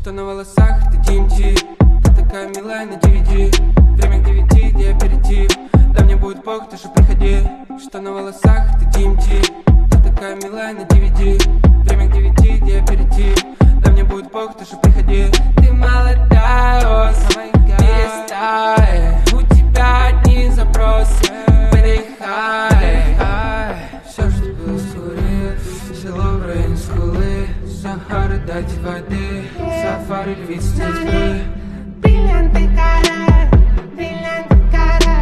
Что на волосах, ты DMT. Ты такая милая на DVD. Время к 9, где аперитив. Да мне будет пох, ты же приходи. Что на волосах, ты DMT. Ты такая милая на DVD. Время к 9, где аперитив. Да мне будет пох, ты же приходи. Ты молодая, о, перестай. У тебя одни запросы. Выдыхай. Все, что было скорее. Село в районе скулы. Сахара, дайте воды. Сафари, львицы, тьмы. Бриллианты,